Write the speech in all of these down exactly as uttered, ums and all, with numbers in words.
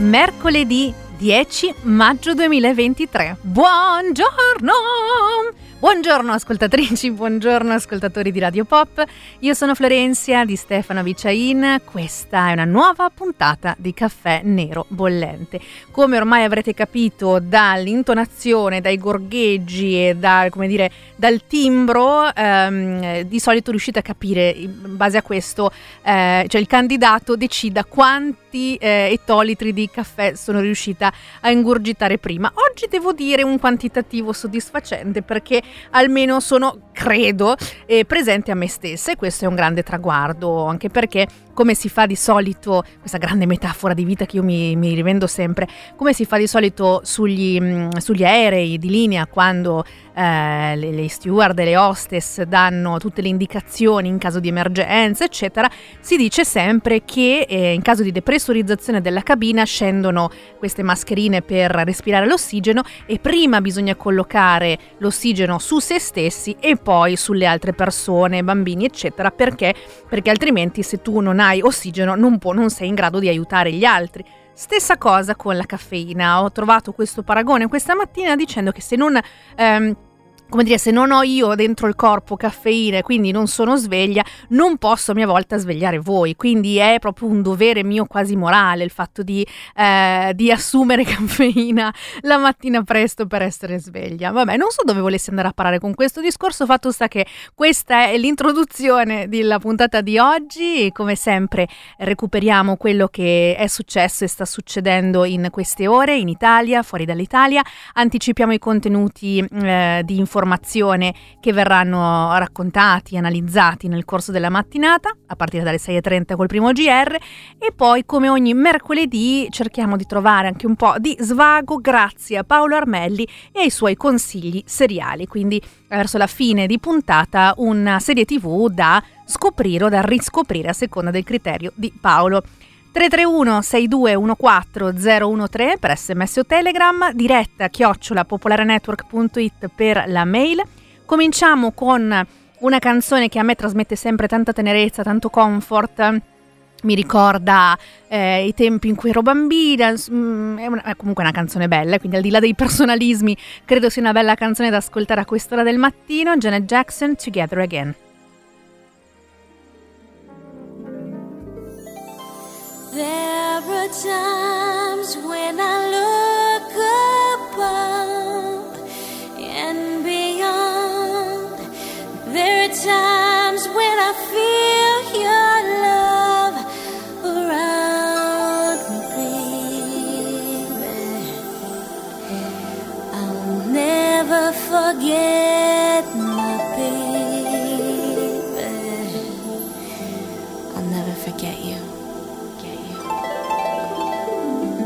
mercoledì dieci maggio duemilaventitré. Buongiorno! Buongiorno ascoltatrici, buongiorno ascoltatori di Radio Pop. Io sono Florenzia di Stefano Vicain. Questa è una nuova puntata di Caffè Nero Bollente. Come ormai avrete capito dall'intonazione, dai gorgheggi e da, come dire, dal timbro, ehm, di solito riuscite a capire in base a questo, eh, cioè il candidato decida quanti eh, ettolitri di caffè sono riuscita a ingurgitare prima. Oggi devo dire un quantitativo soddisfacente perché almeno sono, credo, eh, presente a me stessa, e questo è un grande traguardo, anche perché, come si fa di solito, questa grande metafora di vita che io mi, mi rivendo sempre, come si fa di solito sugli, mh, sugli aerei di linea quando eh, le, le steward e le hostess danno tutte le indicazioni in caso di emergenza, eccetera, si dice sempre che eh, in caso di depressurizzazione della cabina scendono queste mascherine per respirare l'ossigeno e prima bisogna collocare l'ossigeno su se stessi e poi sulle altre persone, bambini, eccetera, perché perché altrimenti se tu non hai ossigeno non può, non sei in grado di aiutare gli altri. Stessa cosa con la caffeina. Ho trovato questo paragone questa mattina dicendo che se non ehm, come dire, se non ho io dentro il corpo caffeina e quindi non sono sveglia, non posso a mia volta svegliare voi, quindi è proprio un dovere mio quasi morale il fatto di, eh, di assumere caffeina la mattina presto per essere sveglia. Vabbè, non so dove volessi andare a parare con questo discorso, fatto sta che questa è l'introduzione della puntata di oggi e come sempre recuperiamo quello che è successo e sta succedendo in queste ore in Italia, fuori dall'Italia, anticipiamo i contenuti eh, di informazione informazione che verranno raccontati, analizzati nel corso della mattinata a partire dalle sei e trenta col primo G R, e poi come ogni mercoledì cerchiamo di trovare anche un po' di svago grazie a Paolo Armelli e ai suoi consigli seriali, quindi verso la fine di puntata una serie tv da scoprire o da riscoprire a seconda del criterio di Paolo. tre tre uno sei due uno quattro zero uno tre per sms o telegram, diretta chiocciola popolarenetwork punto it per la mail. Cominciamo con una canzone che a me trasmette sempre tanta tenerezza, tanto comfort, mi ricorda eh, i tempi in cui ero bambina, mm, è, una, è comunque una canzone bella, quindi al di là dei personalismi credo sia una bella canzone da ascoltare a quest'ora del mattino. Janet Jackson, Together Again. There are times when I look above and beyond. There are times when I feel your love around me, baby. I'll never forget my baby. I'll never forget you.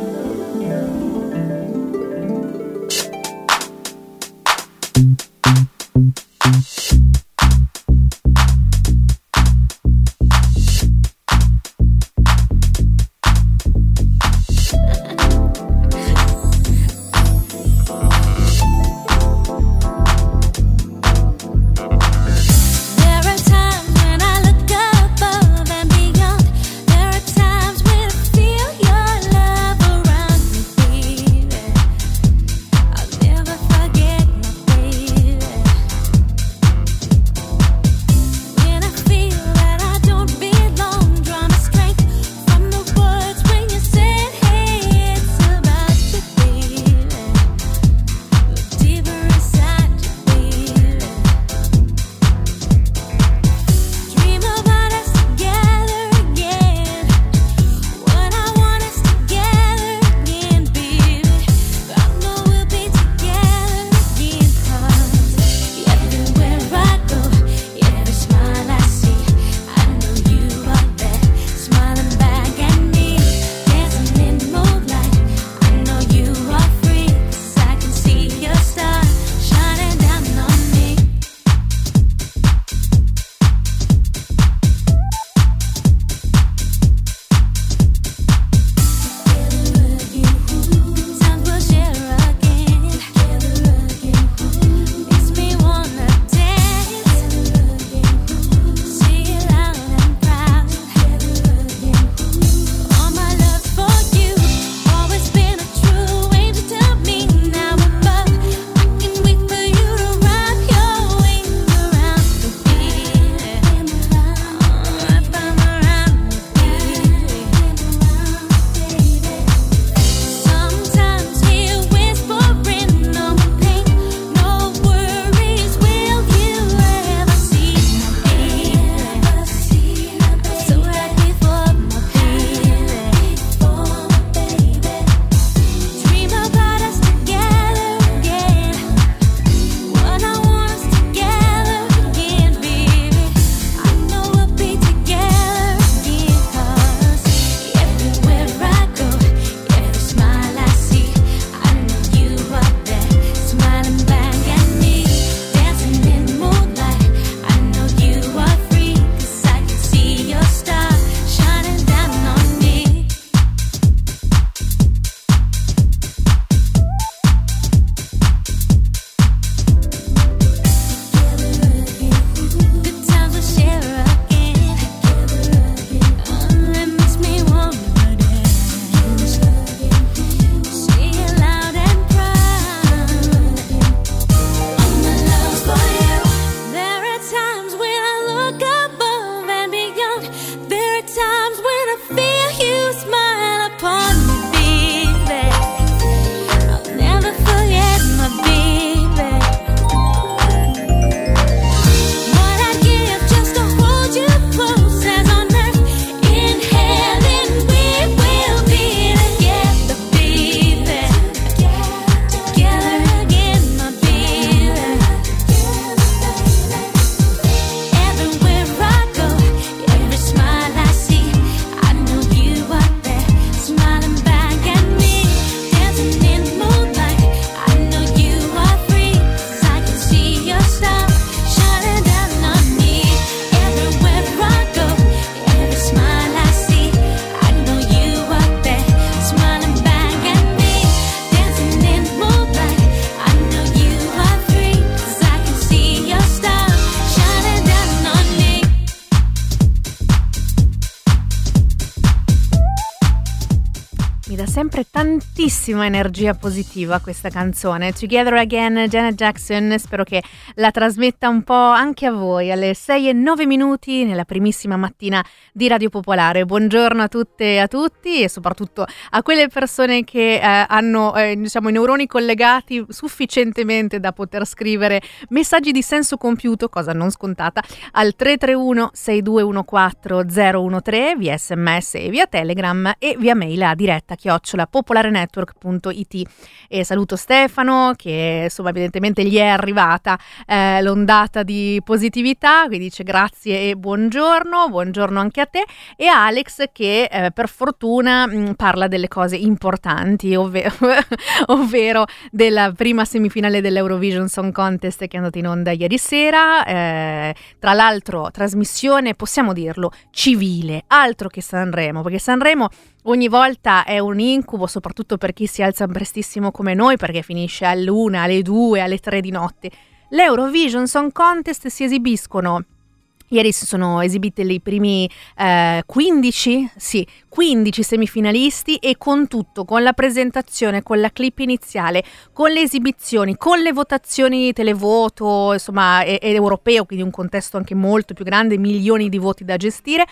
mi dà sempre tantissima energia positiva questa canzone. Together Again, Janet Jackson, spero che la trasmetta un po' anche a voi alle sei e nove minuti nella primissima mattina di Radio Popolare. Buongiorno a tutte e a tutti e soprattutto a quelle persone che eh, hanno eh, diciamo, i neuroni collegati sufficientemente da poter scrivere messaggi di senso compiuto, cosa non scontata, al tre tre uno sei due uno quattro zero uno tre via sms e via Telegram e via mail a diretta chiocciola popolarenetwork punto it. E saluto Stefano che insomma evidentemente gli è arrivata eh, l'ondata di positività, quindi dice grazie e buongiorno, buongiorno anche a te, e Alex che eh, per fortuna mh, parla delle cose importanti, ovvero, ovvero della prima semifinale dell'Eurovision Song Contest che è andata in onda ieri sera, eh, tra l'altro trasmissione, possiamo dirlo, civile, altro che Sanremo, perché Sanremo ogni volta è un incubo, soprattutto per chi si alza prestissimo come noi, perché finisce all'una, alle due, alle tre di notte. L'Eurovision Song Contest si esibiscono, ieri si sono esibite i primi eh, quindici, sì, quindici semifinalisti, e con tutto, con la presentazione, con la clip iniziale, con le esibizioni, con le votazioni televoto, insomma, è, è europeo, quindi un contesto anche molto più grande, milioni di voti da gestire.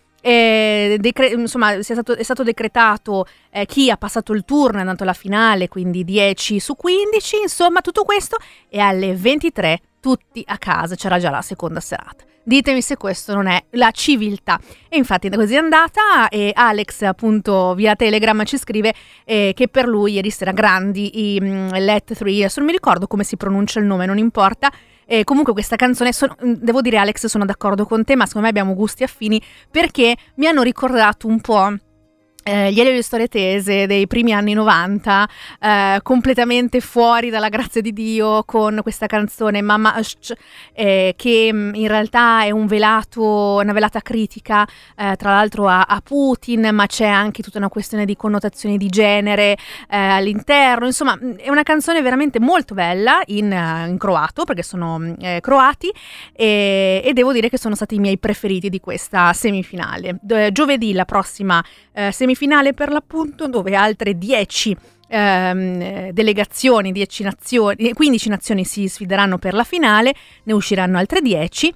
Eh, decre- insomma, è stato, è stato decretato eh, chi ha passato il turno, è andato alla finale, quindi dieci su quindici, insomma tutto questo, e alle ventitré tutti a casa, c'era già la seconda serata. Ditemi se questo non è la civiltà. E infatti così è andata, e Alex appunto via Telegram ci scrive eh, che per lui ieri sera grandi i um, Let tre, adesso non mi ricordo come si pronuncia il nome, non importa. E comunque questa canzone, sono, devo dire Alex, sono d'accordo con te, ma secondo me abbiamo gusti affini, perché mi hanno ricordato un po' Eh, gli Elio e le storie tese dei primi anni novanta, eh, completamente fuori dalla grazia di Dio, con questa canzone Mamma Shh, eh, che in realtà è un velato, una velata critica eh, tra l'altro a, a Putin, ma c'è anche tutta una questione di connotazioni di genere eh, all'interno. Insomma, è una canzone veramente molto bella in, in croato, perché sono eh, croati, e, e devo dire che sono stati i miei preferiti di questa semifinale. D- giovedì la prossima eh, semifinale finale per l'appunto, dove altre dieci ehm, delegazioni, dieci nazioni, quindici nazioni si sfideranno per la finale, ne usciranno altre dieci,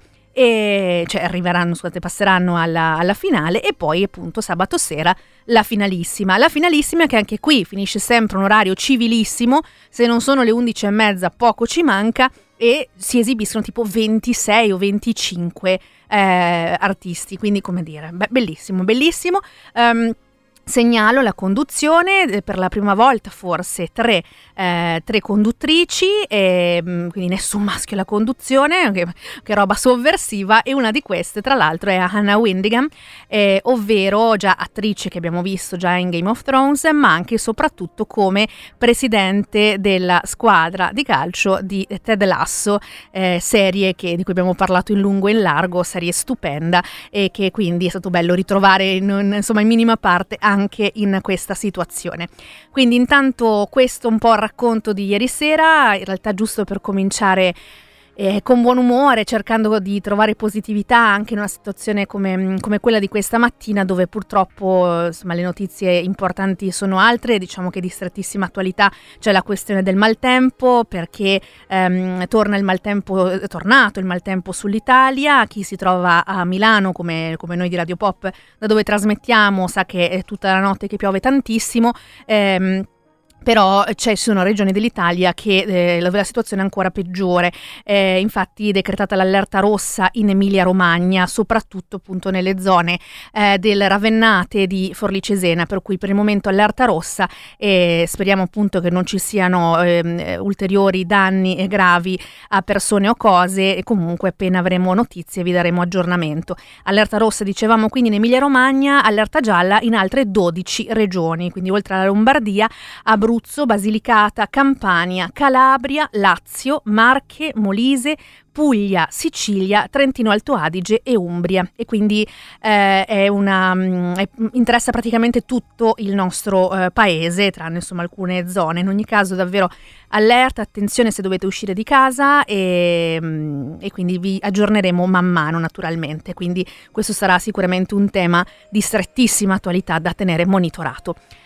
e cioè arriveranno, scusate, passeranno alla, alla finale, e poi appunto sabato sera la finalissima. La finalissima che anche qui finisce sempre un orario civilissimo, se non sono le undici e mezza poco ci manca, e si esibiscono tipo ventisei o venticinque eh, artisti, quindi come dire, beh, bellissimo, bellissimo. Um, Segnalo la conduzione, per la prima volta forse tre, eh, tre conduttrici, e, quindi nessun maschio alla conduzione, che, che roba sovversiva, e una di queste tra l'altro è Hannah Windigham, eh, ovvero già attrice che abbiamo visto già in Game of Thrones, ma anche e soprattutto come presidente della squadra di calcio di Ted Lasso, eh, serie che, di cui abbiamo parlato in lungo e in largo, serie stupenda, e che quindi è stato bello ritrovare in, insomma in minima parte anche anche in questa situazione. Quindi intanto questo un po' il racconto di ieri sera, in realtà giusto per cominciare eh, con buon umore, cercando di trovare positività anche in una situazione come, come quella di questa mattina, dove purtroppo insomma le notizie importanti sono altre. Diciamo che di strettissima attualità c'è la questione del maltempo, perché ehm, torna il maltempo, è tornato il maltempo sull'Italia. Chi si trova a Milano, come, come noi di Radio Pop, da dove trasmettiamo, sa che è tutta la notte che piove tantissimo. ehm, Però ci sono regioni dell'Italia che eh, la, la situazione è ancora peggiore, eh, infatti decretata l'allerta rossa in Emilia Romagna, soprattutto appunto nelle zone eh, del Ravennate di Forlì Cesena, per cui per il momento allerta rossa, e speriamo appunto che non ci siano eh, ulteriori danni gravi a persone o cose, e comunque appena avremo notizie vi daremo aggiornamento. Allerta rossa dicevamo quindi in Emilia Romagna, allerta gialla in altre dodici regioni, quindi oltre alla Lombardia, Abruzzo, Abruzzo, Basilicata, Campania, Calabria, Lazio, Marche, Molise, Puglia, Sicilia, Trentino Alto Adige e Umbria, e quindi eh, è una, è, interessa praticamente tutto il nostro eh, paese, tranne insomma alcune zone. In ogni caso davvero allerta, attenzione se dovete uscire di casa, e, e quindi vi aggiorneremo man mano naturalmente, quindi questo sarà sicuramente un tema di strettissima attualità da tenere monitorato.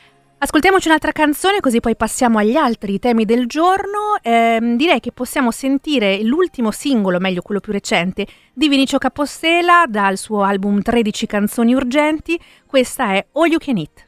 Ascoltiamoci un'altra canzone così poi passiamo agli altri temi del giorno. Eh, direi che possiamo sentire l'ultimo singolo, meglio quello più recente, di Vinicio Capostela dal suo album tredici canzoni urgenti. Questa è All You Can Eat.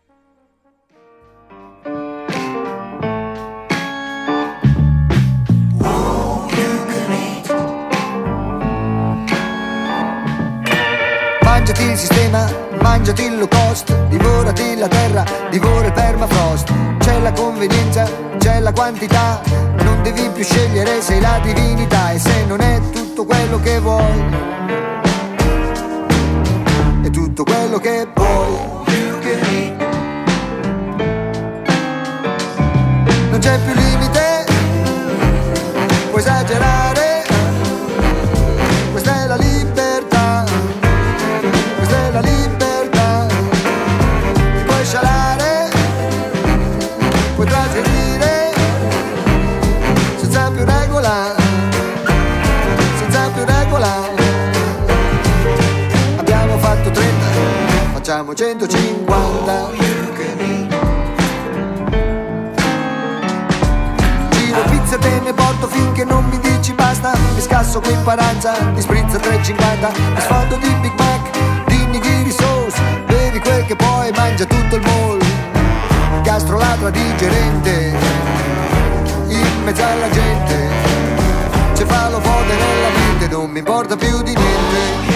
Mangiati il sistema, mangiati il low cost, divorati la terra, divora il permafrost. C'è la convenienza, c'è la quantità, non devi più scegliere, sei la divinità. E se non è tutto quello che vuoi, è tutto quello che vuoi. Non c'è più limite, puoi esagerare, questa è la libertà. Questa è la libertà, ti puoi scialare, puoi trasgredire, senza più regola, senza più regola. Abbiamo fatto trenta, facciamo centocinquanta. Giro pizza te ne porto finché non mi dici basta. Mi scasso qui in paranza, mi sprizza tre e cinquanta. Mi sfondo di Big Mac, nigiri sauce, bevi quel che puoi, mangia tutto il mall. Gastroladra digerente, in mezzo alla gente, cefalofote nella mente, non mi importa più di niente.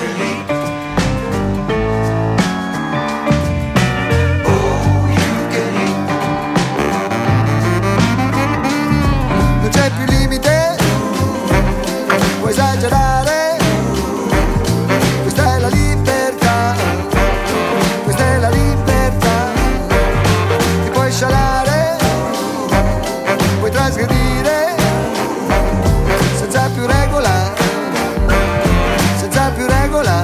Non c'è più limite, puoi esagerare, questa è la libertà. Questa è la libertà, ti puoi scialare, puoi trasgredire, senza più regola, senza più regola.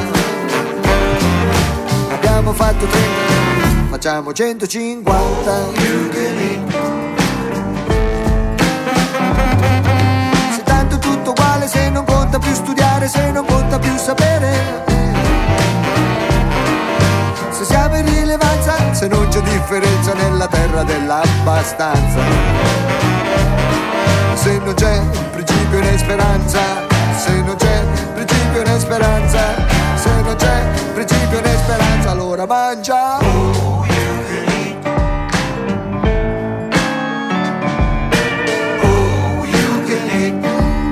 Abbiamo fatto trenta, facciamo centocinquanta. Se tanto tutto uguale, se non conta più studiare, se non conta più sapere, se siamo in rilevanza, se non c'è differenza nella terra dell'abbastanza, se non c'è principio né speranza, se non c'è principio né speranza, se non c'è principio né speranza, allora mangia. Oh, you can eat. Oh, you can eat.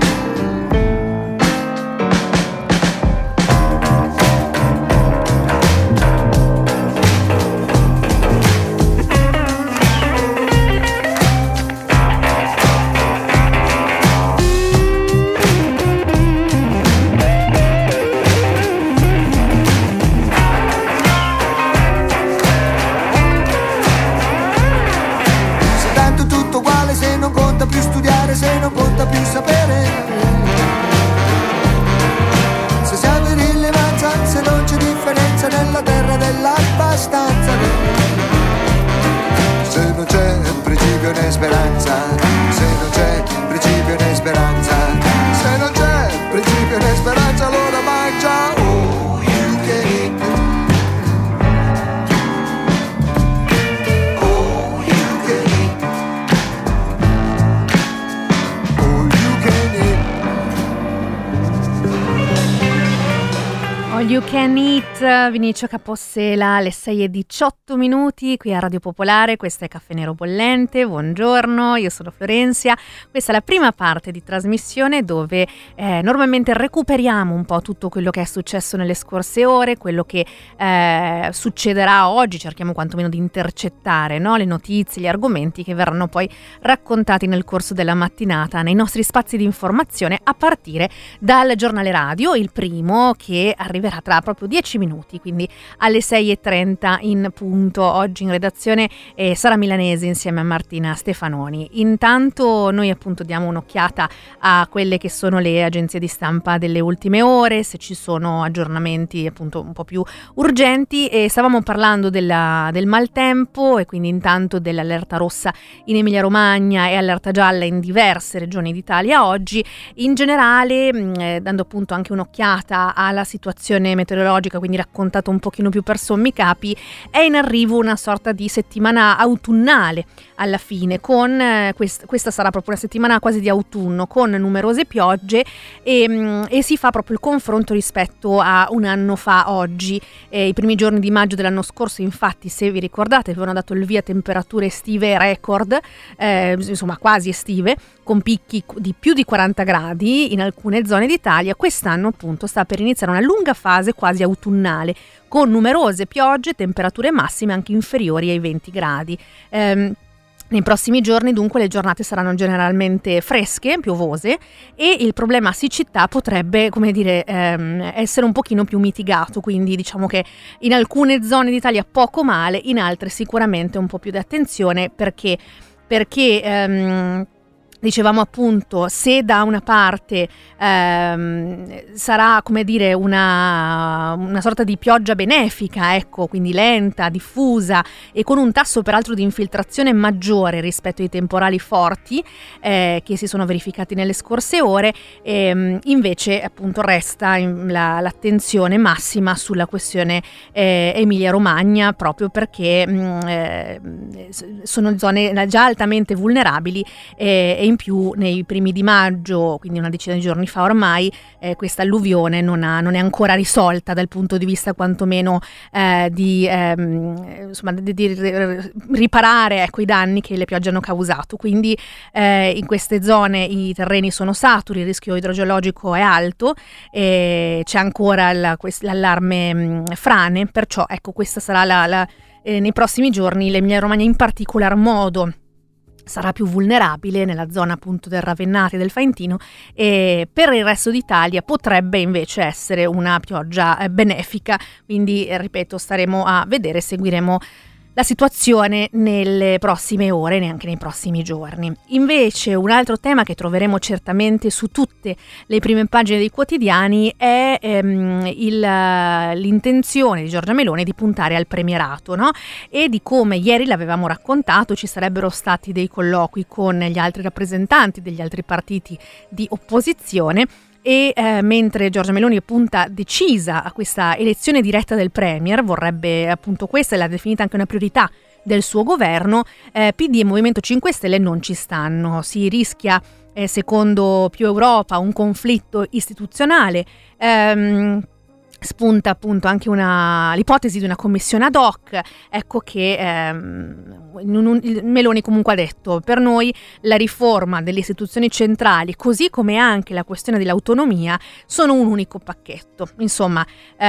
Se non conta più sapere, se siamo in rilevanza, se non c'è differenza nella terra dell'abbastanza, se non c'è principio né speranza, se non c'è principio né speranza, se non c'è principio né speranza, allora mangia. Oh, you can eat. Oh, you can eat. All You Can Eat, Vinicio Capostela, alle sei e diciotto minuti qui a Radio Popolare. Questo è Caffè Nero Bollente, buongiorno, io sono Florenzia. Questa è la prima parte di trasmissione dove eh, normalmente recuperiamo un po' tutto quello che è successo nelle scorse ore, quello che eh, succederà oggi, cerchiamo quantomeno di intercettare, no? Le notizie, gli argomenti che verranno poi raccontati nel corso della mattinata nei nostri spazi di informazione, a partire dal giornale radio, il primo che arriverà tra proprio dieci minuti, quindi alle sei e trenta in punto. Oggi in redazione eh, Sara Milanesi insieme a Martina Stefanoni. Intanto noi appunto diamo un'occhiata a quelle che sono le agenzie di stampa delle ultime ore, se ci sono aggiornamenti appunto un po' più urgenti, e stavamo parlando della, del maltempo e quindi intanto dell'allerta rossa in Emilia Romagna e allerta gialla in diverse regioni d'Italia oggi. In generale mh, eh, dando appunto anche un'occhiata alla situazione situazione meteorologica, quindi raccontato un pochino più per sommi capi, è in arrivo una sorta di settimana autunnale alla fine, con eh, quest- questa sarà proprio una settimana quasi di autunno, con numerose piogge e, mh, e si fa proprio il confronto rispetto a un anno fa oggi. Eh, i primi giorni di maggio dell'anno scorso, infatti, se vi ricordate, avevano dato il via a temperature estive record, eh, insomma quasi estive, con picchi di più di quaranta gradi in alcune zone d'Italia. Quest'anno appunto sta per iniziare una lunga fase quasi autunnale, con numerose piogge, temperature massime anche inferiori ai venti gradi. Ehm, Nei prossimi giorni dunque le giornate saranno generalmente fresche, piovose, e il problema siccità potrebbe, come dire, ehm, essere un pochino più mitigato, quindi diciamo che in alcune zone d'Italia poco male, in altre sicuramente un po' più di attenzione, perché perché ehm, dicevamo appunto, se da una parte ehm, sarà, come dire, una, una sorta di pioggia benefica, ecco, quindi lenta, diffusa e con un tasso peraltro di infiltrazione maggiore rispetto ai temporali forti eh, che si sono verificati nelle scorse ore, ehm, invece appunto resta la, l'attenzione massima sulla questione eh, Emilia-Romagna, proprio perché mh, eh, sono zone già altamente vulnerabili eh, e in più nei primi di maggio, quindi una decina di giorni fa ormai, eh, questa alluvione non, ha, non è ancora risolta dal punto di vista quantomeno eh, di, ehm, insomma, di, di riparare ecco, i danni che le piogge hanno causato. Quindi eh, in queste zone i terreni sono saturi, il rischio idrogeologico è alto, e c'è ancora la, quest, l'allarme mh, frane, perciò ecco questa sarà la, la eh, nei prossimi giorni l'Emilia Romagna in particolar modo sarà più vulnerabile nella zona appunto del Ravennate e del Faentino, e per il resto d'Italia potrebbe invece essere una pioggia eh, benefica, quindi eh, ripeto, staremo a vedere, seguiremo la situazione nelle prossime ore, neanche nei prossimi giorni. Invece un altro tema che troveremo certamente su tutte le prime pagine dei quotidiani è ehm, il, l'intenzione di Giorgia Meloni di puntare al premierato, no? E di come ieri l'avevamo raccontato, ci sarebbero stati dei colloqui con gli altri rappresentanti degli altri partiti di opposizione. E eh, mentre Giorgia Meloni punta decisa a questa elezione diretta del Premier, vorrebbe appunto questa, e l'ha definita anche una priorità del suo governo, eh, P D e Movimento cinque Stelle non ci stanno. Si rischia, eh, secondo Più Europa, un conflitto istituzionale. Ehm, Spunta appunto anche una, l'ipotesi di una commissione ad hoc, ecco che ehm, Meloni comunque ha detto: per noi la riforma delle istituzioni centrali, così come anche la questione dell'autonomia, sono un unico pacchetto. Insomma,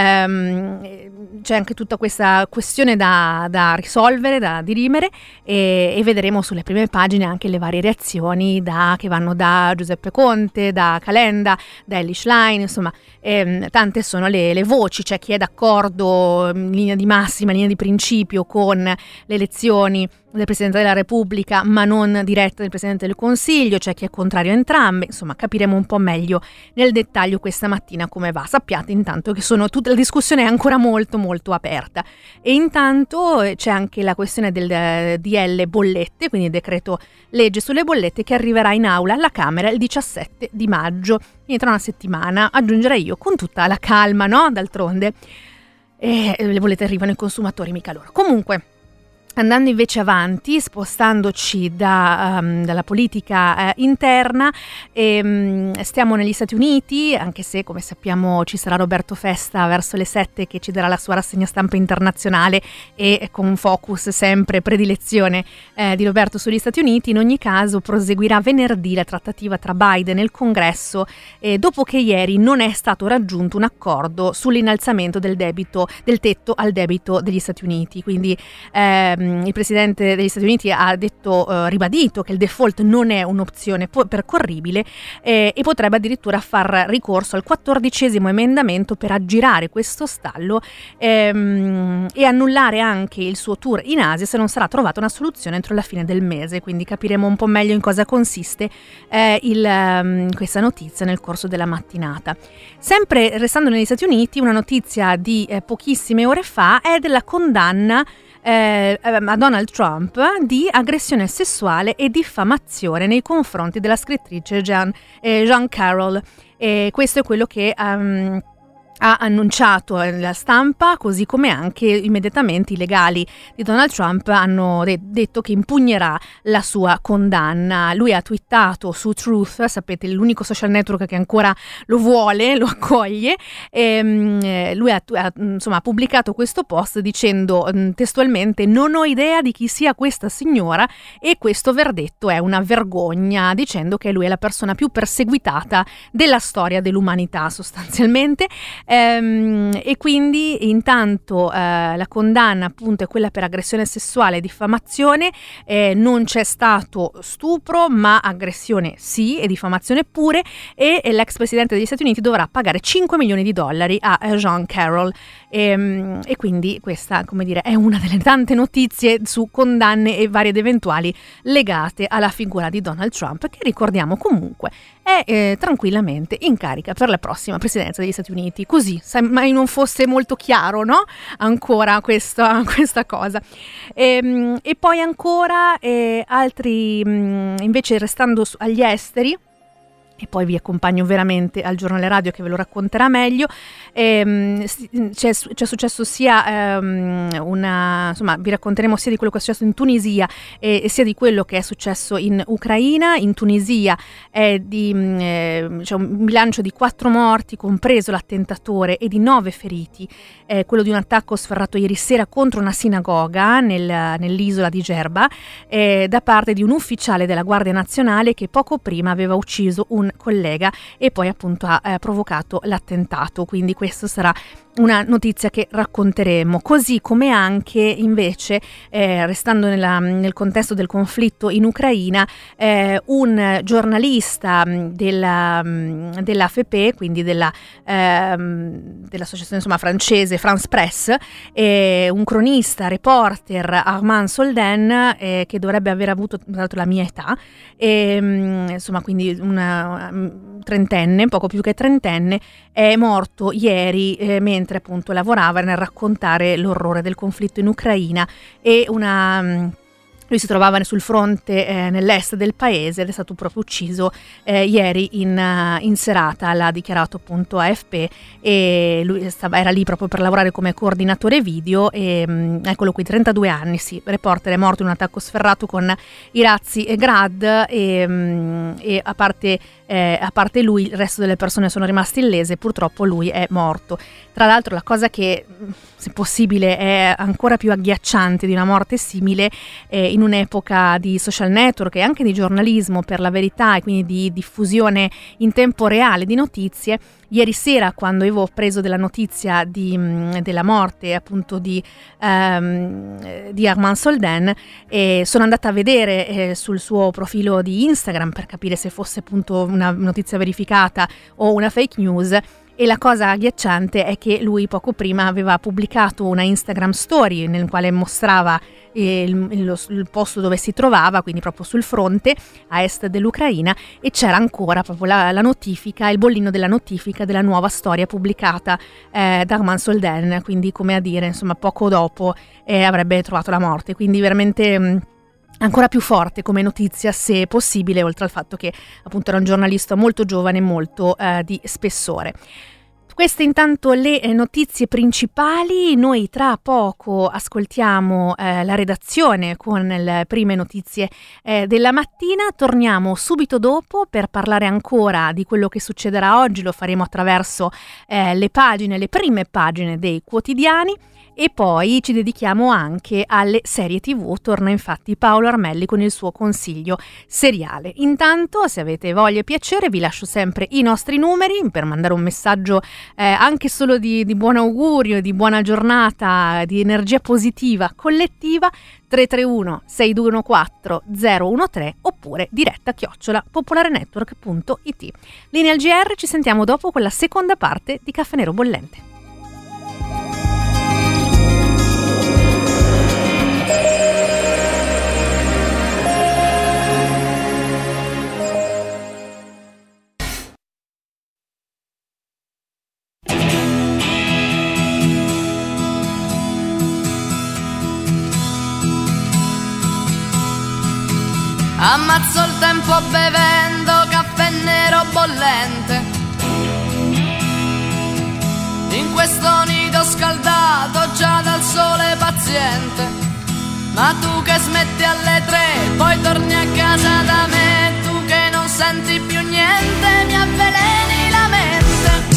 ehm, c'è anche tutta questa questione da, da risolvere, da dirimere, e, e vedremo sulle prime pagine anche le varie reazioni da, che vanno da Giuseppe Conte, da Calenda, da Elly Schlein, insomma ehm, tante sono le, le voci. C'è chi è d'accordo in linea di massima, in linea di principio con le elezioni del Presidente della Repubblica ma non diretta del Presidente del Consiglio, c'è chi è contrario a entrambe. Insomma, capiremo un po' meglio nel dettaglio questa mattina come va. Sappiate intanto che sono tutta la discussione è ancora molto molto aperta, e intanto c'è anche la questione del D L bollette, quindi il decreto legge sulle bollette, che arriverà in aula alla Camera il diciassette di maggio, quindi tra una settimana, aggiungerei io, con tutta la calma, no? D'altronde e le bollette arrivano ai consumatori, mica loro. Comunque, andando invece avanti, spostandoci da, um, dalla politica uh, interna, ehm, stiamo negli Stati Uniti, anche se come sappiamo ci sarà Roberto Festa verso le sette che ci darà la sua rassegna stampa internazionale, e con un focus sempre predilezione eh, di Roberto sugli Stati Uniti. In ogni caso proseguirà venerdì la trattativa tra Biden e il Congresso, eh, dopo che ieri non è stato raggiunto un accordo sull'innalzamento del debito, del tetto al debito degli Stati Uniti. Quindi eh, il Presidente degli Stati Uniti ha detto, eh, ribadito che il default non è un'opzione po- percorribile eh, e potrebbe addirittura far ricorso al quattordicesimo emendamento per aggirare questo stallo ehm, e annullare anche il suo tour in Asia se non sarà trovata una soluzione entro la fine del mese. Quindi capiremo un po' meglio in cosa consiste eh, il, um, questa notizia nel corso della mattinata. Sempre restando negli Stati Uniti, una notizia di eh, pochissime ore fa è della condanna Eh, a Donald Trump di aggressione sessuale e diffamazione nei confronti della scrittrice Jean, eh, Jean Carroll. E questo è quello che um, ha annunciato la stampa, così come anche immediatamente i legali di Donald Trump hanno de- detto che impugnerà la sua condanna. Lui ha twittato su Truth, sapete, l'unico social network che ancora lo vuole, lo accoglie, e, um, lui ha, ha, insomma, ha pubblicato questo post dicendo um, testualmente: non ho idea di chi sia questa signora e questo verdetto è una vergogna, dicendo che lui è la persona più perseguitata della storia dell'umanità sostanzialmente. Ehm, e quindi intanto eh, la condanna appunto è quella per aggressione sessuale e diffamazione, eh, non c'è stato stupro ma aggressione sì e diffamazione pure, e, e l'ex presidente degli Stati Uniti dovrà pagare cinque milioni di dollari a eh, Jean Carroll, e, e quindi questa, come dire, è una delle tante notizie su condanne e varie ed eventuali legate alla figura di Donald Trump, che ricordiamo comunque è eh, tranquillamente in carica per la prossima presidenza degli Stati Uniti, così se mai non fosse molto chiaro, no? Ancora questa, questa cosa. E, e poi ancora eh, altri, mh, invece restando su, agli esteri, e poi vi accompagno veramente al giornale radio che ve lo racconterà meglio. Ehm, c'è, c'è successo sia ehm, una, insomma, vi racconteremo sia di quello che è successo in Tunisia e, e sia di quello che è successo in Ucraina. In Tunisia è di, eh, c'è un bilancio di quattro morti, compreso l'attentatore, e di nove feriti. Eh, quello di un attacco sferrato ieri sera contro una sinagoga nel, nell'isola di Gerba, eh, da parte di un ufficiale della Guardia Nazionale che poco prima aveva ucciso un collega e poi appunto ha eh, provocato l'attentato. Quindi questo sarà una notizia che racconteremo, così come anche invece eh, restando nella, nel contesto del conflitto in Ucraina, eh, un giornalista della, dell'A F P, quindi della, eh, dell'associazione insomma francese France Presse, eh, un cronista, reporter, Armand Solden, eh, che dovrebbe aver avuto tra l'altro la mia età, e, insomma quindi una, una trentenne, poco più che trentenne, è morto ieri eh, mentre appunto lavorava nel raccontare l'orrore del conflitto in Ucraina, e una... Lui si trovava sul fronte eh, nell'est del paese ed è stato proprio ucciso eh, ieri in, uh, in serata, l'ha dichiarato appunto A F P, e lui stava, era lì proprio per lavorare come coordinatore video, e mh, eccolo qui, trentadue anni, sì, reporter, è morto in un attacco sferrato con i razzi e Grad, e, mh, e a parte Eh, a parte lui il resto delle persone sono rimaste illese, purtroppo lui è morto. Tra l'altro la cosa che, se possibile, è ancora più agghiacciante di una morte simile, eh, in un'epoca di social network e anche di giornalismo per la verità e quindi di diffusione in tempo reale di notizie, ieri sera quando avevo preso della notizia di, mh, della morte appunto di, um, di Armand Solden, eh, sono andata a vedere eh, sul suo profilo di Instagram per capire se fosse appunto una notizia verificata o una fake news, e la cosa agghiacciante è che lui poco prima aveva pubblicato una Instagram story nel quale mostrava eh, il, il, il posto dove si trovava, quindi proprio sul fronte a est dell'Ucraina, e c'era ancora proprio la, la notifica, il bollino della notifica della nuova storia pubblicata eh, da Armand Solden, quindi come a dire, insomma, poco dopo eh, avrebbe trovato la morte, quindi veramente... Mh, ancora più forte come notizia, se possibile, oltre al fatto che appunto era un giornalista molto giovane e molto eh, di spessore. Queste intanto le notizie principali. Noi tra poco ascoltiamo eh, la redazione con le prime notizie eh, della mattina. Torniamo subito dopo per parlare ancora di quello che succederà oggi. Lo faremo attraverso eh, le pagine, le prime pagine dei quotidiani. E poi ci dedichiamo anche alle serie tivù, torna infatti Paolo Armelli con il suo consiglio seriale. Intanto, se avete voglia e piacere, vi lascio sempre i nostri numeri per mandare un messaggio eh, anche solo di, di buon augurio, di buona giornata, di energia positiva collettiva, tre tre uno sei due uno quattro zero uno tre oppure diretta chiocciola popolarenetwork punto it. Linea al G R, ci sentiamo dopo con la seconda parte di Caffè Nero Bollente. Ammazzo il tempo bevendo caffè nero bollente. in questo nido scaldato già dal sole paziente. Ma tu che smetti alle tre, poi torni a casa da me, tu che non senti più niente, mi avveleni la mente.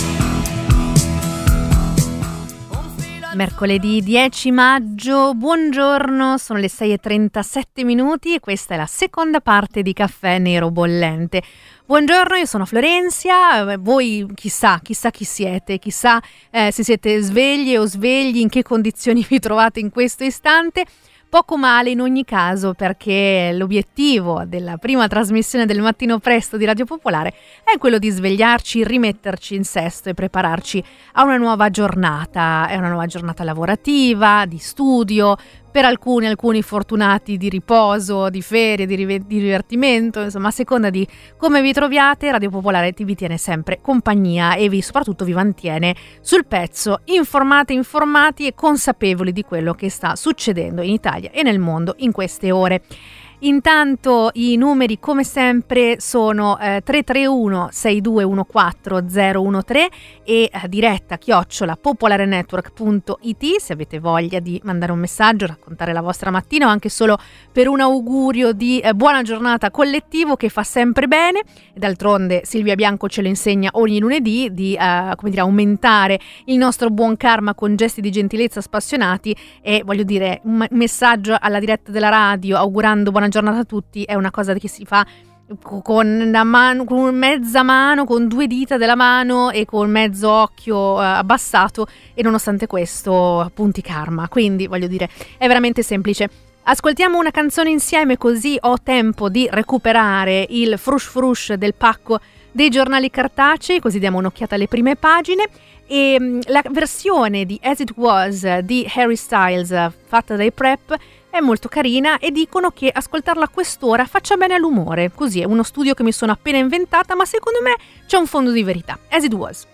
Mercoledì dieci maggio, buongiorno, sono le sei e trentasette minuti e questa è la seconda parte di Caffè Nero Bollente. Buongiorno, io sono Florenzia, voi chissà, chissà chi siete, chissà eh, se siete sveglie o svegli, in che condizioni vi trovate in questo istante. Poco male in ogni caso, perché l'obiettivo della prima trasmissione del mattino presto di Radio Popolare è quello di svegliarci, rimetterci in sesto e prepararci a una nuova giornata. È una nuova giornata lavorativa, di studio, per alcuni, alcuni fortunati di riposo, di ferie, di, rive- di divertimento, insomma a seconda di come vi troviate, Radio Popolare ti vi tiene sempre compagnia e vi soprattutto vi mantiene sul pezzo, informate, informati e consapevoli di quello che sta succedendo in Italia e nel mondo in queste ore. Intanto i numeri come sempre sono eh, tre tre uno sei due uno quattro zero uno tre e eh, diretta chiocciola popolarenetwork punto it se avete voglia di mandare un messaggio, raccontare la vostra mattina o anche solo per un augurio di eh, buona giornata collettivo che fa sempre bene. E d'altronde Silvia Bianco ce lo insegna ogni lunedì di eh, come dire, aumentare il nostro buon karma con gesti di gentilezza spassionati e voglio dire un m- messaggio alla diretta della radio augurando buona giornata a tutti è una cosa che si fa con la mano, con mezza mano, con due dita della mano e con mezzo occhio eh, abbassato e nonostante questo punti karma, quindi voglio dire è veramente semplice. Ascoltiamo una canzone insieme così ho tempo di recuperare il frush frush del pacco dei giornali cartacei, così diamo un'occhiata alle prime pagine. E la versione di As It Was di Harry Styles fatta dai Prep è molto carina e dicono che ascoltarla a quest'ora faccia bene all'umore. Così è uno studio che mi sono appena inventata, ma secondo me c'è un fondo di verità. As It Was.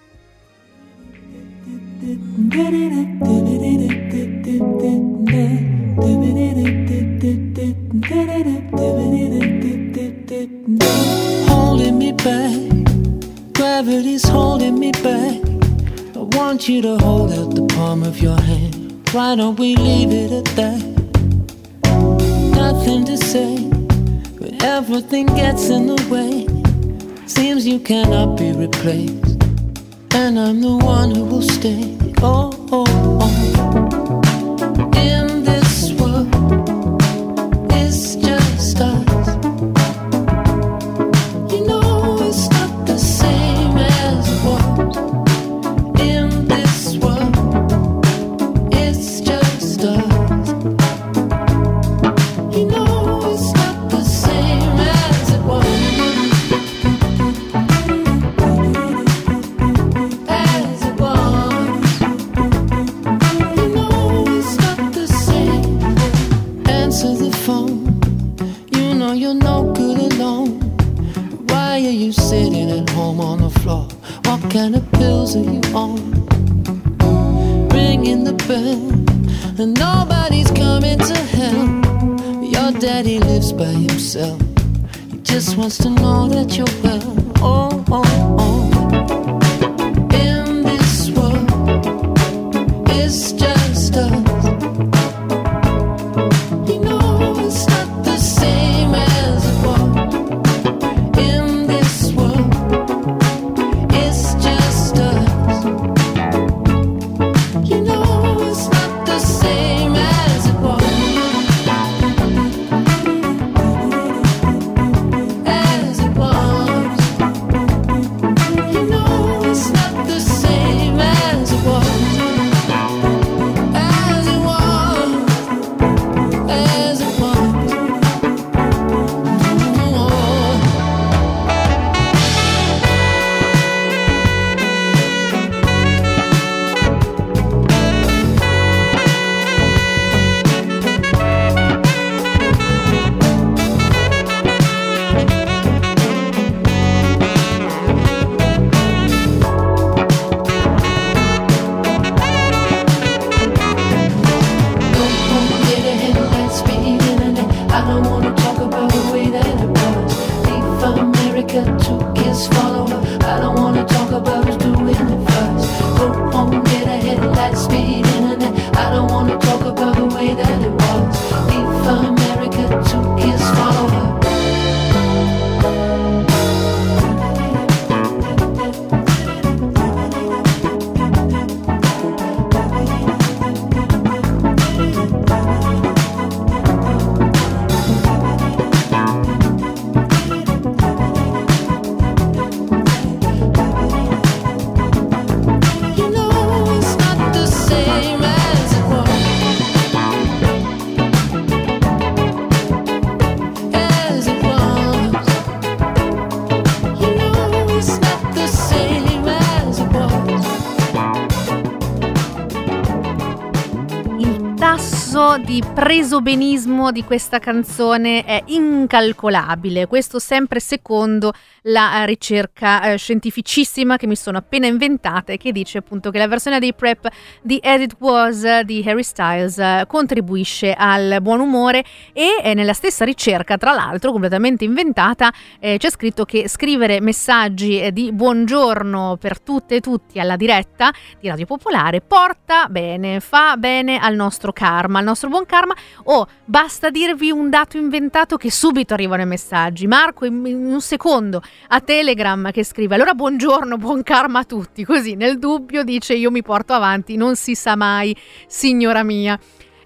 Holding me back, gravity's holding me back. I want you to hold out the palm of your hand. Why don't we leave it at that? Nothing to say when everything gets in the way. Seems you cannot be replaced, and I'm the one who will stay. Oh, oh, oh. In this world, it's just us. You know it's not the same as it was. In this world, it's just us. You know it's not the same as it was. As it was. You know it's not the same. Answer the phone. You know you're no good alone. Why are you sitting at home on the floor? What kind of pills are you on? Ringing the bell, and nobody's coming to help. Your daddy lives by himself. He just wants to know that you're well. Oh, oh, oh. In this world, it's just us. You know it's not the same as it was. In this world, it's just us. You know it's not the same as it was. As it was. You know it's not the same as it was. As it was. As it was. I don't wanna talk about the way that it was. Leave America took his follower. I don't wanna talk about who's doing it first. Go wanna talk about the way that it was. If America took his follower. Di presobenismo di questa canzone è incalcolabile, questo sempre secondo la ricerca eh, scientificissima che mi sono appena inventata e che dice appunto che la versione dei Prep di As It Was di Harry Styles eh, contribuisce al buon umore e eh, nella stessa ricerca, tra l'altro completamente inventata, eh, c'è scritto che scrivere messaggi eh, di buongiorno per tutte e tutti alla diretta di Radio Popolare porta bene, fa bene al nostro karma, al nostro buon karma. O oh, basta dirvi un dato inventato che subito arrivano i messaggi. Marco in, in un secondo a Telegram che scrive: allora buongiorno, buon karma a tutti, così nel dubbio dice io mi porto avanti, non si sa mai, signora mia.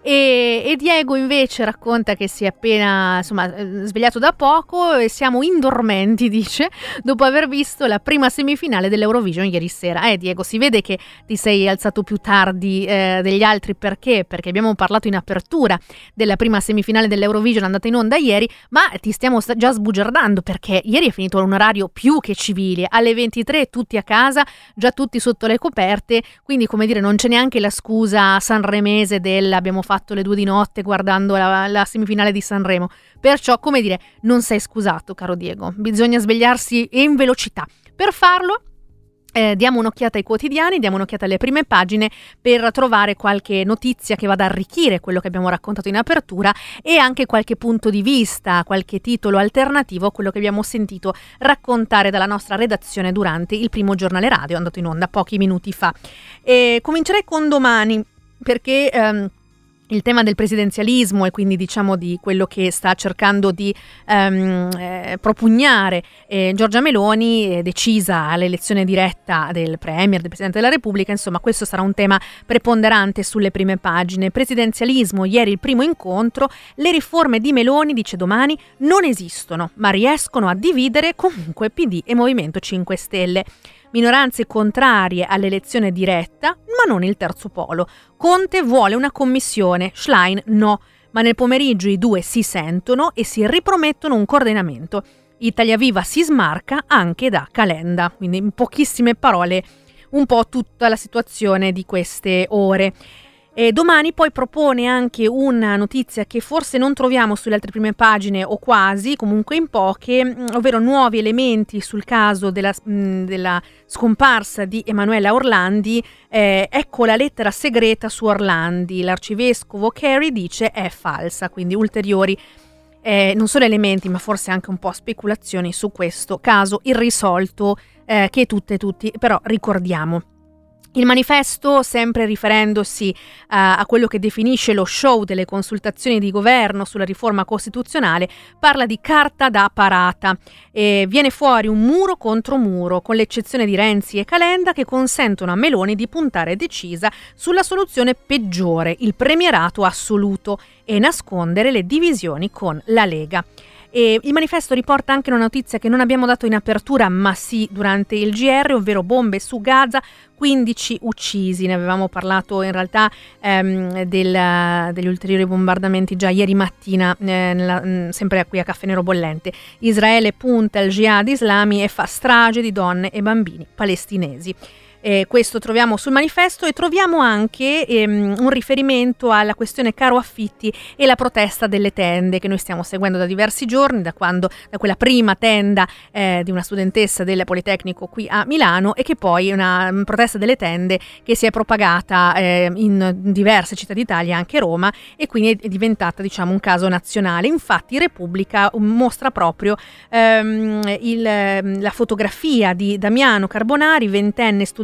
E, e Diego invece racconta che si è appena insomma svegliato da poco e siamo indormenti, dice, dopo aver visto la prima semifinale dell'Eurovision ieri sera. Eh Diego, si vede che ti sei alzato più tardi eh, degli altri, perché? Perché abbiamo parlato in apertura della prima semifinale dell'Eurovision andata in onda ieri, ma ti stiamo già sbugiardando perché ieri è finito un orario più che civile, alle ventitré tutti a casa, già tutti sotto le coperte, quindi come dire non c'è neanche la scusa sanremese del abbiamo fatto le due di notte guardando la, la semifinale di Sanremo. Perciò, come dire, non sei scusato, caro Diego, bisogna svegliarsi in velocità. Per farlo Eh, diamo un'occhiata ai quotidiani, diamo un'occhiata alle prime pagine per trovare qualche notizia che vada a arricchire quello che abbiamo raccontato in apertura e anche qualche punto di vista, qualche titolo alternativo a quello che abbiamo sentito raccontare dalla nostra redazione durante il primo giornale radio andato in onda pochi minuti fa. E comincerei con Domani, perché ehm, il tema del presidenzialismo e quindi diciamo di quello che sta cercando di um, eh, propugnare eh, Giorgia Meloni, eh, decisa all'elezione diretta del Premier, del Presidente della Repubblica, insomma questo sarà un tema preponderante sulle prime pagine. Presidenzialismo, ieri il primo incontro, le riforme di Meloni, dice Domani, non esistono, ma riescono a dividere comunque P D e Movimento cinque Stelle. Minoranze contrarie all'elezione diretta, ma non il terzo polo. Conte vuole una commissione, Schlein no, ma nel pomeriggio i due si sentono e si ripromettono un coordinamento. Italia Viva si smarca anche da Calenda, quindi in pochissime parole un po' tutta la situazione di queste ore. E Domani poi propone anche una notizia che forse non troviamo sulle altre prime pagine o quasi, comunque in poche, ovvero nuovi elementi sul caso della, mh, della scomparsa di Emanuela Orlandi. Eh, ecco la lettera segreta su Orlandi, l'arcivescovo Carey dice è falsa, quindi ulteriori eh, non solo elementi ma forse anche un po' speculazioni su questo caso irrisolto eh, che tutte e tutti però ricordiamo. Il Manifesto, sempre riferendosi uh, a quello che definisce lo show delle consultazioni di governo sulla riforma costituzionale, parla di carta da parata. E viene fuori un muro contro muro, con l'eccezione di Renzi e Calenda, che consentono a Meloni di puntare decisa sulla soluzione peggiore, il premierato assoluto, e nascondere le divisioni con la Lega. E il Manifesto riporta anche una notizia che non abbiamo dato in apertura, ma sì durante il G R, ovvero bombe su Gaza, quindici uccisi. Ne avevamo parlato in realtà ehm, del, degli ulteriori bombardamenti già ieri mattina, eh, nella, sempre qui a Caffè Nero Bollente. Israele punta al jihad islami e fa strage di donne e bambini palestinesi. Eh, questo troviamo sul Manifesto e troviamo anche ehm, un riferimento alla questione caro affitti e la protesta delle tende che noi stiamo seguendo da diversi giorni, da quando da quella prima tenda eh, di una studentessa del Politecnico qui a Milano, e che poi è una um, protesta delle tende che si è propagata eh, in diverse città d'Italia, anche Roma, e quindi è diventata diciamo un caso nazionale. Infatti Repubblica mostra proprio ehm, il, la fotografia di Damiano Carbonari, ventenne studente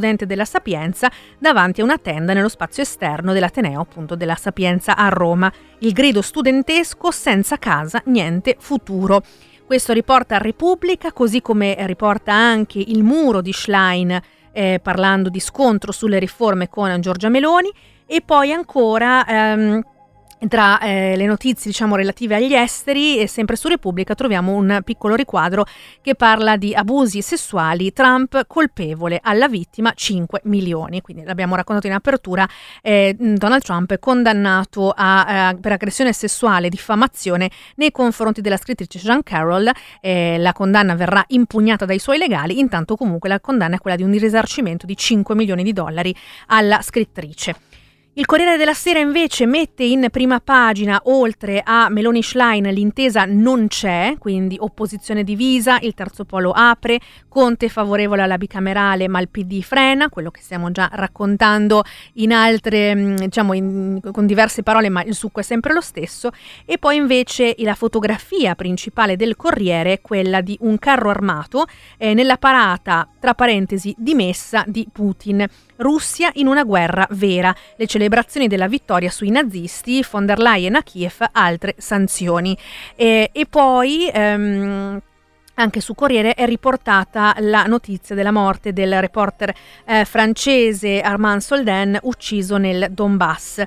studente della Sapienza davanti a una tenda nello spazio esterno dell'Ateneo appunto della Sapienza a Roma. Il grido studentesco: senza casa, niente futuro. Questo riporta Repubblica, così come riporta anche il muro di Schlein eh, parlando di scontro sulle riforme con Giorgia Meloni, e poi ancora ehm, tra eh, le notizie diciamo relative agli esteri, e sempre su Repubblica troviamo un piccolo riquadro che parla di abusi sessuali, Trump colpevole, alla vittima cinque milioni, quindi l'abbiamo raccontato in apertura. eh, Donald Trump è condannato a, eh, per aggressione sessuale e diffamazione nei confronti della scrittrice Jean Carroll. eh, la condanna verrà impugnata dai suoi legali, intanto comunque la condanna è quella di un risarcimento di cinque milioni di dollari alla scrittrice. Il Corriere della Sera invece mette in prima pagina, oltre a Meloni-Schlein, l'intesa non c'è, quindi opposizione divisa, il terzo polo apre, Conte favorevole alla bicamerale ma il P D frena, quello che stiamo già raccontando in altre, diciamo in, con diverse parole, ma il succo è sempre lo stesso. E poi invece la fotografia principale del Corriere è quella di un carro armato eh, nella parata, tra parentesi, dimessa di Putin. Russia in una guerra vera, le celebrazioni della vittoria sui nazisti, von der Leyen a Kiev, altre sanzioni. E, e poi ehm, anche su Corriere è riportata la notizia della morte del reporter eh, francese Armand Solden, ucciso nel Donbass,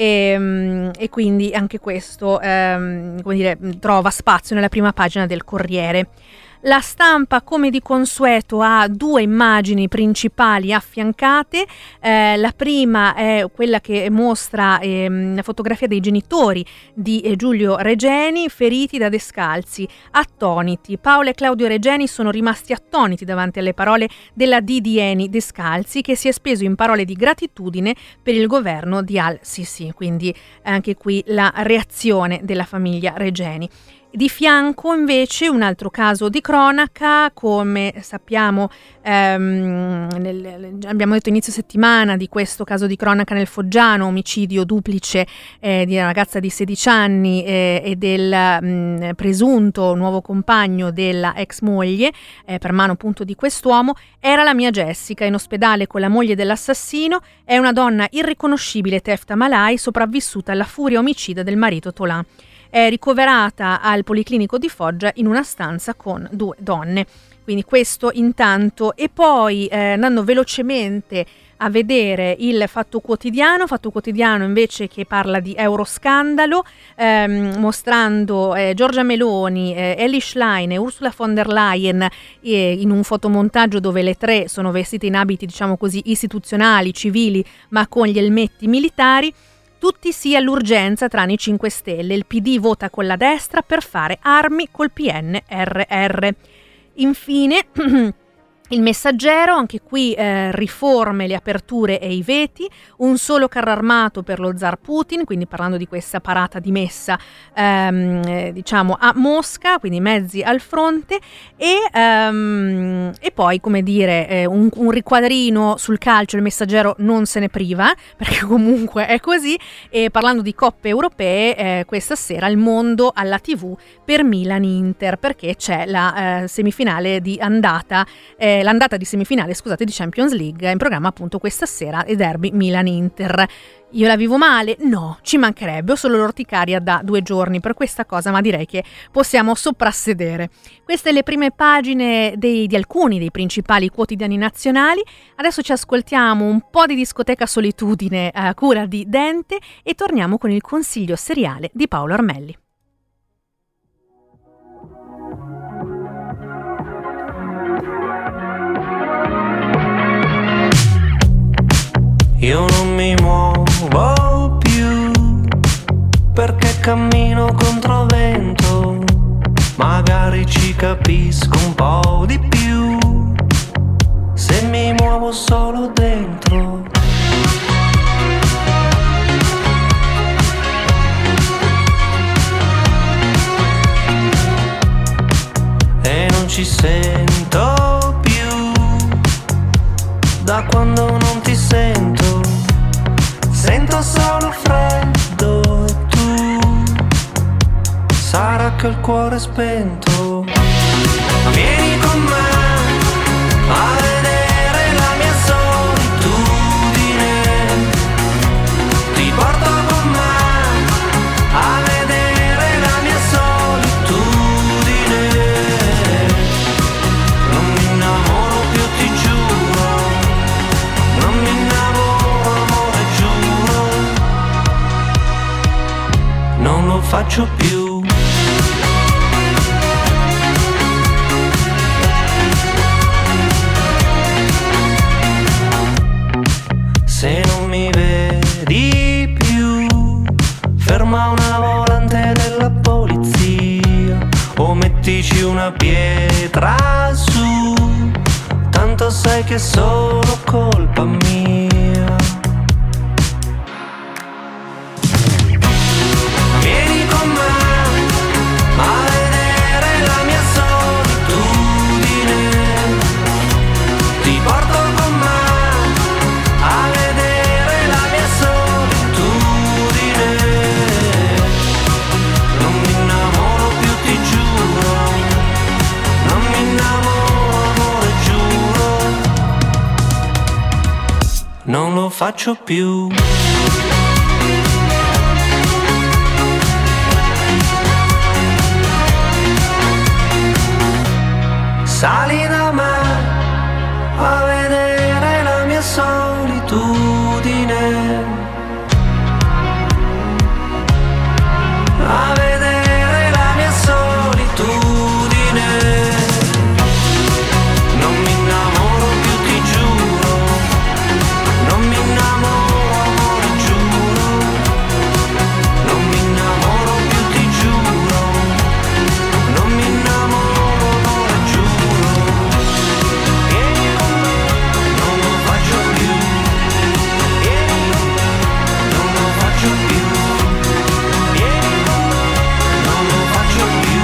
e, e quindi anche questo ehm, come dire, trova spazio nella prima pagina del Corriere. La Stampa, come di consueto, ha due immagini principali affiancate. Eh, la prima è quella che mostra ehm, la fotografia dei genitori di eh, Giulio Regeni, feriti da descalzi, attoniti. Paola e Claudio Regeni sono rimasti attoniti davanti alle parole della Didi Eni Descalzi, che si è speso in parole di gratitudine per il governo di Al-Sisi. Quindi anche qui la reazione della famiglia Regeni. Di fianco invece un altro caso di cronaca, come sappiamo ehm, nel, abbiamo detto inizio settimana di questo caso di cronaca nel Foggiano, omicidio duplice eh, di una ragazza di sedici anni eh, e del mh, presunto nuovo compagno della ex moglie eh, per mano appunto di quest'uomo. Era la mia Jessica, in ospedale con la moglie dell'assassino, è una donna irriconoscibile, Tefta Malai, sopravvissuta alla furia omicida del marito Tolan. È ricoverata al Policlinico di Foggia in una stanza con due donne. Quindi questo intanto. E poi eh, andando velocemente a vedere il Fatto Quotidiano, Fatto Quotidiano invece che parla di Euroscandalo, ehm, mostrando eh, Giorgia Meloni, eh, Elly Schlein e Ursula von der Leyen eh, in un fotomontaggio dove le tre sono vestite in abiti diciamo così istituzionali, civili, ma con gli elmetti militari. Tutti sì all'urgenza tranne i cinque Stelle, il P D vota con la destra per fare armi col P N R R. Infine Il Messaggero, anche qui eh, riforme, le aperture e i veti, un solo carro armato per lo zar Putin, quindi parlando di questa parata di messa ehm, eh, diciamo a Mosca, quindi mezzi al fronte, e, ehm, e poi come dire eh, un, un riquadrino sul calcio. Il Messaggero non se ne priva, perché comunque è così, e parlando di coppe europee eh, questa sera il mondo alla tivù per Milan-Inter, perché c'è la eh, semifinale di andata eh, l'andata di semifinale, scusate, di Champions League in programma appunto questa sera, e derby Milan-Inter. Io la vivo male? No, ci mancherebbe, ho solo l'orticaria da due giorni per questa cosa, ma direi che possiamo soprassedere. Queste le prime pagine dei, di alcuni dei principali quotidiani nazionali. Adesso ci ascoltiamo un po' di discoteca solitudine a cura di Dente e torniamo con il consiglio seriale di Paolo Armelli. Io non mi muovo più perché cammino contro vento, magari ci capisco un po' di più se mi muovo solo dentro. E non ci sento più da quando non ti sento. Sento solo freddo e tu, sarà che il cuore è spento. Vieni con me a vedere la mia sola lo faccio più. Se non mi vedi più, ferma una volante della polizia o mettici una pietra su, tanto sai che è solo colpa mia. Vieni con me a vedere la mia solitudine, ti porto con me a vedere la mia solitudine. Non mi innamoro più, ti giuro, non mi innamoro, amore, giuro, non lo faccio più. Sali da me a vedere la mia solitudine, a vedere la mia solitudine. Non mi innamoro più, ti giuro, non mi innamoro, amore, giuro, non mi innamoro più, ti giuro, non mi innamoro, amore, giuro. Vieni con me, non lo faccio più. Vieni con me, non lo faccio più. Vieni con me, non lo faccio più.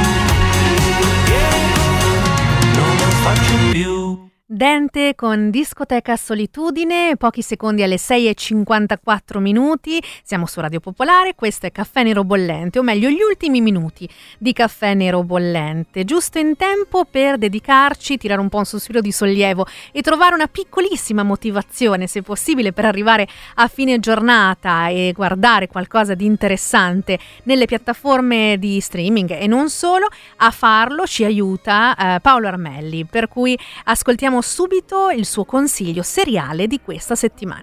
Vieni con me, non lo faccio più. Dente con Discoteca Solitudine, pochi secondi alle sei e cinquantaquattro minuti, siamo su Radio Popolare, questo è Caffè Nero Bollente, o meglio gli ultimi minuti di Caffè Nero Bollente, giusto in tempo per dedicarci, tirare un po' un sospiro di sollievo e trovare una piccolissima motivazione, se possibile, per arrivare a fine giornata e guardare qualcosa di interessante nelle piattaforme di streaming e non solo. A farlo ci aiuta eh, Paolo Armelli, per cui ascoltiamo subito il suo consiglio seriale di questa settimana.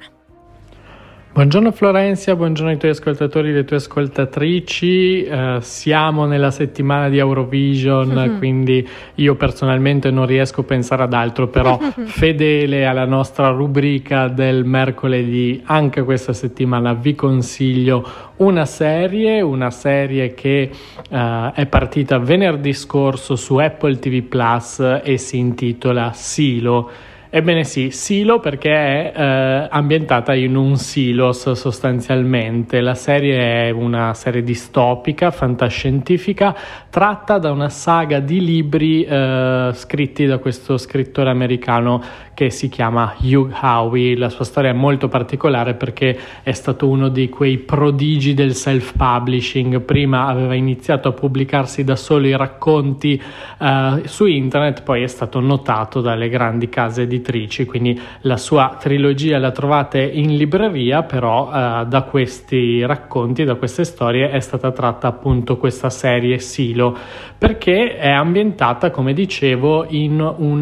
Buongiorno Florenzia, buongiorno ai tuoi ascoltatori e alle tue ascoltatrici. Uh, siamo nella settimana di Eurovision, mm-hmm. quindi io personalmente non riesco a pensare ad altro, però fedele alla nostra rubrica del mercoledì, anche questa settimana vi consiglio una serie, una serie che uh, è partita venerdì scorso su Apple ti vu Plus e si intitola Silo. Ebbene sì, Silo perché è eh, ambientata in un silos sostanzialmente. La serie è una serie distopica, fantascientifica, tratta da una saga di libri eh, scritti da questo scrittore americano che si chiama Hugh Howey. La sua storia è molto particolare perché è stato uno di quei prodigi del self-publishing. Prima aveva iniziato a pubblicarsi da solo i racconti eh, su internet, poi è stato notato dalle grandi case editrici. Quindi la sua trilogia la trovate in libreria, però eh, da questi racconti, da queste storie è stata tratta appunto questa serie Silo, perché è ambientata, come dicevo, in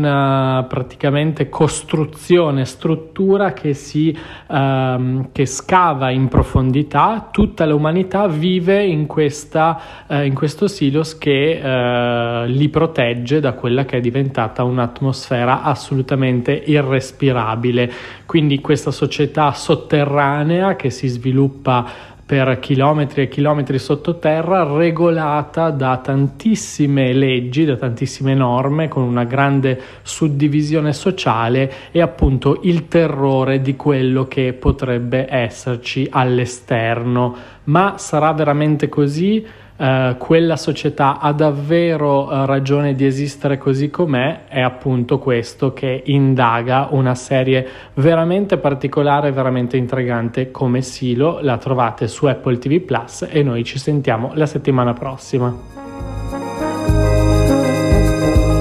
una praticamente costruzione, struttura che si ehm, che scava in profondità. Tutta l'umanità vive in questa eh, in questo silos che eh, li protegge da quella che è diventata un'atmosfera assolutamente irrespirabile. Quindi questa società sotterranea che si sviluppa per chilometri e chilometri sottoterra, regolata da tantissime leggi, da tantissime norme, con una grande suddivisione sociale e appunto il terrore di quello che potrebbe esserci all'esterno. Ma sarà veramente così? Uh, quella società ha davvero uh, ragione di esistere così com'è? È appunto questo che indaga una serie veramente particolare, veramente intrigante come Silo. La trovate su Apple ti vu Plus e noi ci sentiamo la settimana prossima.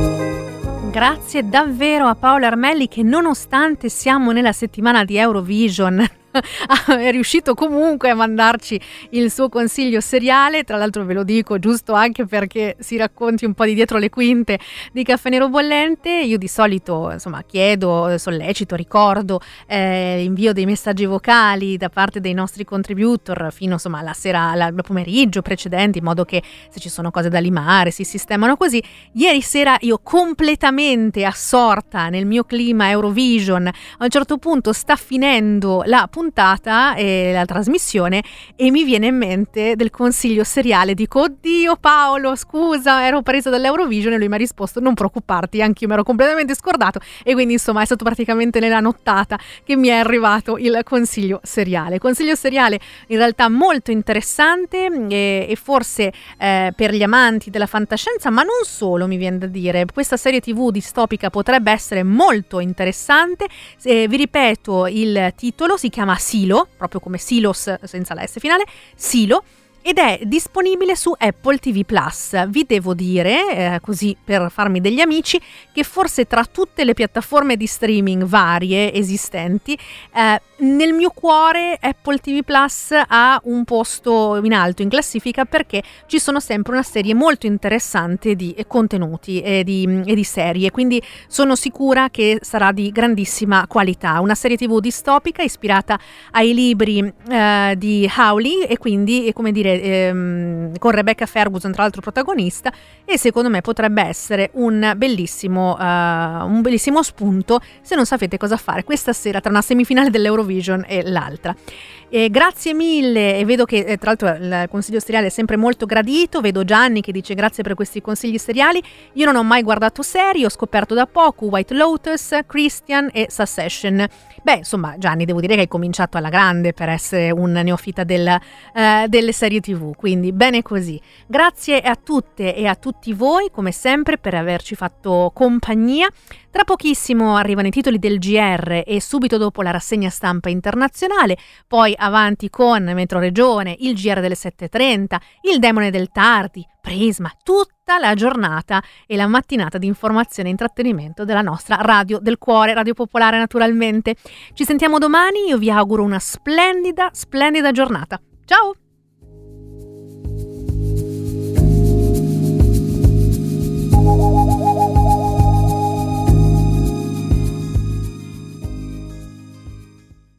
Grazie davvero a Paolo Armelli che, nonostante siamo nella settimana di Eurovision, è riuscito comunque a mandarci il suo consiglio seriale. Tra l'altro ve lo dico giusto anche perché si racconti un po' di dietro le quinte di Caffè Nero Bollente. Io di solito insomma chiedo, sollecito, ricordo eh, invio dei messaggi vocali da parte dei nostri contributor fino insomma alla sera, al pomeriggio precedente, in modo che se ci sono cose da limare si sistemano così. Ieri sera io completamente assorta nel mio clima Eurovision, a un certo punto sta finendo la puntata e la trasmissione e mi viene in mente del consiglio seriale. Dico: oddio Paolo, scusa, ero presa dall'Eurovision, e lui mi ha risposto: non preoccuparti, anch'io mi ero completamente scordato. E quindi insomma è stato praticamente nella nottata che mi è arrivato il consiglio seriale. Consiglio seriale in realtà molto interessante e, e forse eh, per gli amanti della fantascienza, ma non solo, mi viene da dire. Questa serie tv distopica potrebbe essere molto interessante. Eh, vi ripeto, il titolo si chiama Silo, proprio come Silos senza la S finale, Silo, ed è disponibile su Apple ti vu Plus. Vi devo dire, eh, così per farmi degli amici, che forse tra tutte le piattaforme di streaming varie esistenti, eh, nel mio cuore Apple ti vu Plus ha un posto in alto in classifica, perché ci sono sempre una serie molto interessante di contenuti e di, e di serie, quindi sono sicura che sarà di grandissima qualità. Una serie tv distopica ispirata ai libri eh, di Hawley, e quindi, come dire, Ehm, con Rebecca Ferguson tra l'altro protagonista, e secondo me potrebbe essere un bellissimo uh, un bellissimo spunto se non sapete cosa fare questa sera tra una semifinale dell'Eurovision e l'altra. E grazie mille, e vedo che eh, tra l'altro il consiglio seriale è sempre molto gradito. Vedo Gianni che dice: grazie per questi consigli seriali, io non ho mai guardato serie, ho scoperto da poco White Lotus, Christian e Succession. Beh, insomma, Gianni, devo dire che hai cominciato alla grande per essere un neofita del, eh, delle serie tv, quindi bene così. Grazie a tutte e a tutti voi, come sempre, per averci fatto compagnia. Tra pochissimo arrivano i titoli del G R e subito dopo la rassegna stampa internazionale, poi avanti con Metro Regione, il G R delle sette e trenta, il Demone del Tardi, Prisma, tutta la giornata e la mattinata di informazione e intrattenimento della nostra Radio del Cuore, Radio Popolare naturalmente. Ci sentiamo domani, io vi auguro una splendida, splendida giornata. Ciao!